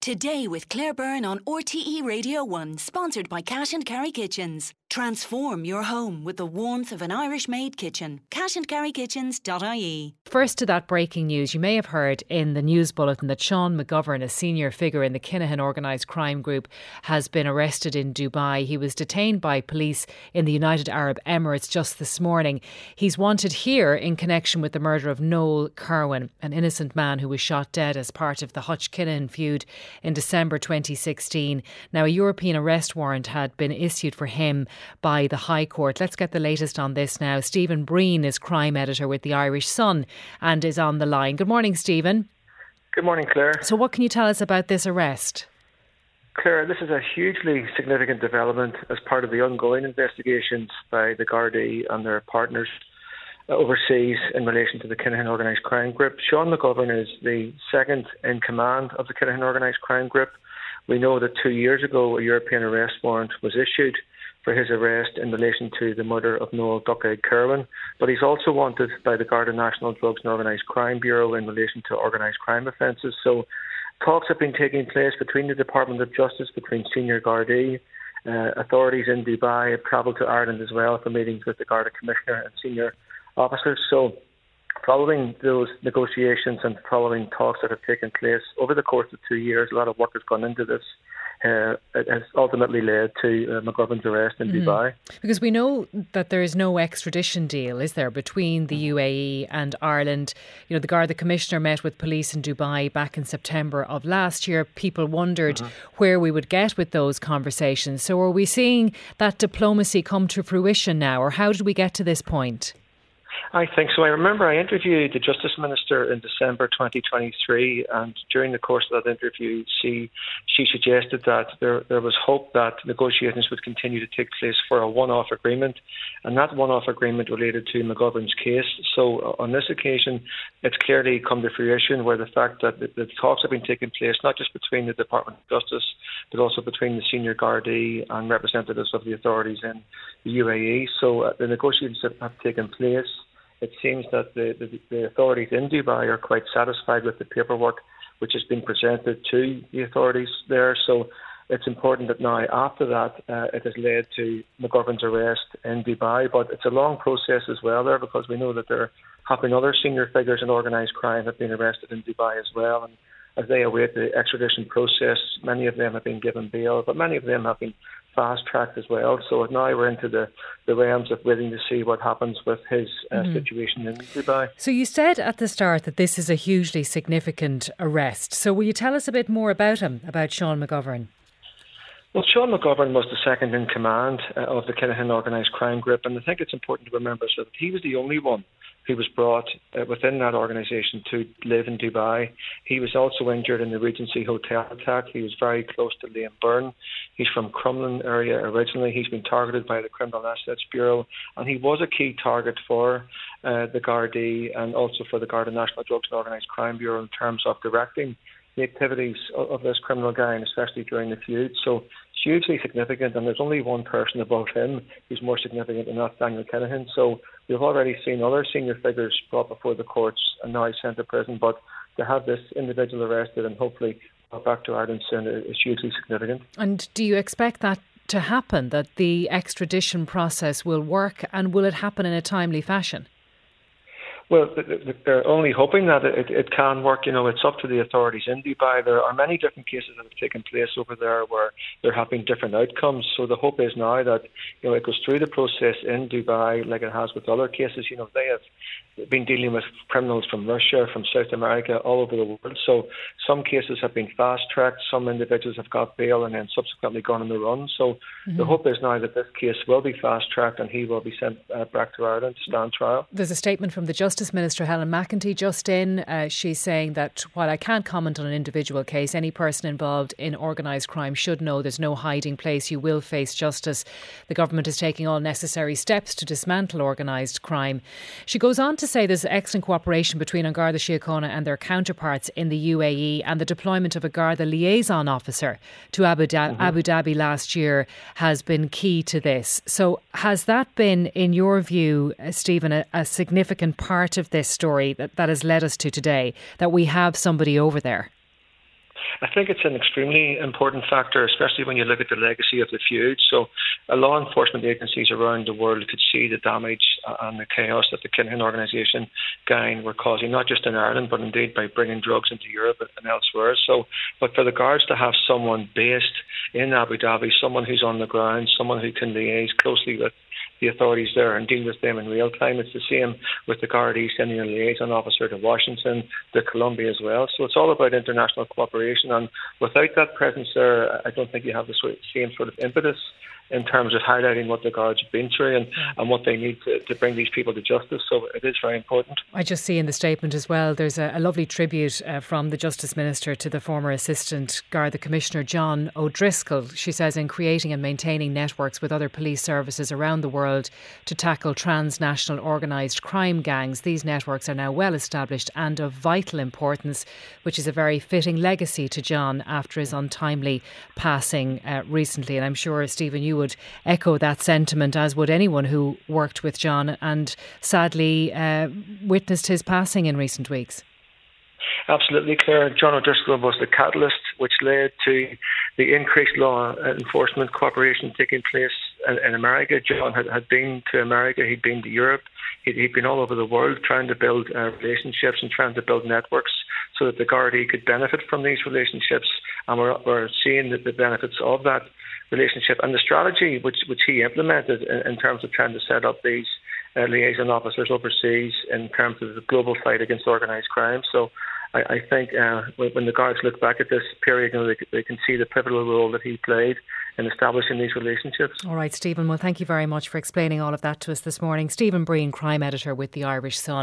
Today with Claire Byrne on RTE Radio 1, sponsored by Cash and Carry Kitchens. Transform your home with the warmth of an Irish-made kitchen. cashandcarrykitchens.ie. First to that breaking news, you may have heard in the news bulletin that Sean McGovern, a senior figure in the Kinahan organised crime group, has been arrested in Dubai. He was detained by police in the United Arab Emirates just this morning. He's wanted here in connection with the murder of Noel Kerwin, an innocent man who was shot dead as part of the Hutch-Kinahan feud in December 2016. Now, a European arrest warrant had been issued for him by the High Court. Let's get the latest on this now. Stephen Breen is crime editor with the Irish Sun and is on the line. Good morning, Stephen. Good morning, Claire. So what can you tell us about this arrest? Claire, this is a hugely significant development as part of the ongoing investigations by the Gardaí and their partners overseas in relation to the Kinahan organised crime group. Sean McGovern is the second in command of the Kinahan organised crime group. We know that 2 years ago a European arrest warrant was issued for his arrest in relation to the murder of Noel Duckhead Kerwin, but he's also wanted by the Garda National Drugs and Organised Crime Bureau in relation to organised crime offences. So talks have been taking place between the Department of Justice, between senior Gardaí. Authorities in Dubai have travelled to Ireland as well for meetings with the Garda Commissioner and senior officers. So following those negotiations and following talks that have taken place over the course of 2 years, a lot of work has gone into this. It has ultimately led to McGovern's arrest in Dubai. Because we know that there is no extradition deal, is there, between the UAE and Ireland? You know, the Garda Commissioner met with police in Dubai back in September of last year. People wondered where we would get with those conversations. So are we seeing that diplomacy come to fruition now, or how did we get to this point? I think so. I remember I interviewed the Justice Minister in December 2023, and during the course of that interview, she suggested that there was hope that negotiations would continue to take place for a one-off agreement, and that one-off agreement related to McGovern's case. So on this occasion, it's clearly come to fruition, where the fact that the talks have been taking place, not just between the Department of Justice, but also between the senior Gardaí and representatives of the authorities in the UAE. So the negotiations have taken place. It seems that the authorities in Dubai are quite satisfied with the paperwork which has been presented to the authorities there. So it's important that now, after that, it has led to McGovern's arrest in Dubai. But it's a long process as well there, because we know that there have been other senior figures in organised crime have been arrested in Dubai as well. And as they await the extradition process, many of them have been given bail, but many of them have been fast-tracked as well. So now we're into the realms of waiting to see what happens with his situation in Dubai. So you said at the start that this is a hugely significant arrest. So will you tell us a bit more about him, about Sean McGovern? Well, Sean McGovern was the second in command of the Kinahan organised crime group, and I think it's important to remember that he was the only one who was brought within that organisation to live in Dubai. He was also injured in the Regency Hotel attack. He was very close to Liam Byrne. He's from Crumlin area originally. He's been targeted by the Criminal Assets Bureau, and he was a key target for the Gardaí and also for the Garda National Drugs and Organised Crime Bureau in terms of directing the activities of this criminal gang, especially during the feud. So it's hugely significant, and there's only one person above him who's more significant, and that's Daniel Kinahan. So we've already seen other senior figures brought before the courts and now sent to prison, but to have this individual arrested and hopefully brought back to Ireland soon is hugely significant. And do you expect that to happen, that the extradition process will work, and will it happen in a timely fashion? Well, they're only hoping that it can work. You know, it's up to the authorities in Dubai. There are many different cases that have taken place over there where there have been different outcomes. So the hope is now that, you know, it goes through the process in Dubai like it has with other cases. You know, they have been dealing with criminals from Russia, from South America, all over the world. So some cases have been fast-tracked. Some individuals have got bail and then subsequently gone on the run. So the hope is now that this case will be fast-tracked and he will be sent back to Ireland to stand trial. There's a statement from the Justice Minister Helen McEntee just in. She's saying that while I can't comment on an individual case, any person involved in organised crime should know there's no hiding place. You will face justice. The government is taking all necessary steps to dismantle organised crime. She goes on to say there's excellent cooperation between An Garda Síochána and their counterparts in the UAE, and the deployment of a Garda liaison officer to Abu Dhabi last year has been key to this. So has that been, in your view, Stephen, a significant part of this story that has led us to today, that we have somebody over there? I think it's an extremely important factor, especially when you look at the legacy of the feud. So law enforcement agencies around the world could see the damage and the chaos that the Kinahan organisation gang were causing, not just in Ireland, but indeed by bringing drugs into Europe and elsewhere. So, but for the guards to have someone based in Abu Dhabi, someone who's on the ground, someone who can liaise closely with the authorities there and deal with them in real time. It's the same with the Gardaí sending a liaison officer to Washington, to Colombia as well. So it's all about international cooperation, and without that presence there, I don't think you have the same sort of impetus in terms of highlighting what the guards have been through and what they need to bring these people to justice. So it is very important. I just see in the statement as well, there's a lovely tribute from the Justice Minister to the former Assistant Garda Commissioner John O'Driscoll. She says, in creating and maintaining networks with other police services around the world to tackle transnational organised crime gangs, these networks are now well established and of vital importance, which is a very fitting legacy to John after his untimely passing recently. And I'm sure, Stephen, you would echo that sentiment, as would anyone who worked with John and sadly witnessed his passing in recent weeks. Absolutely, Claire. John O'Driscoll was the catalyst which led to the increased law enforcement cooperation taking place in America. John had been to America, he'd been to Europe, he'd been all over the world trying to build relationships and trying to build networks so that the Gardaí could benefit from these relationships. And we're seeing the benefits of that relationship and the strategy which he implemented in terms of trying to set up these liaison officers overseas in terms of the global fight against organised crime. So I think when the guards look back at this period, they can see the pivotal role that he played in establishing these relationships. All right, Stephen. Well, thank you very much for explaining all of that to us this morning. Stephen Breen, crime editor with the Irish Sun.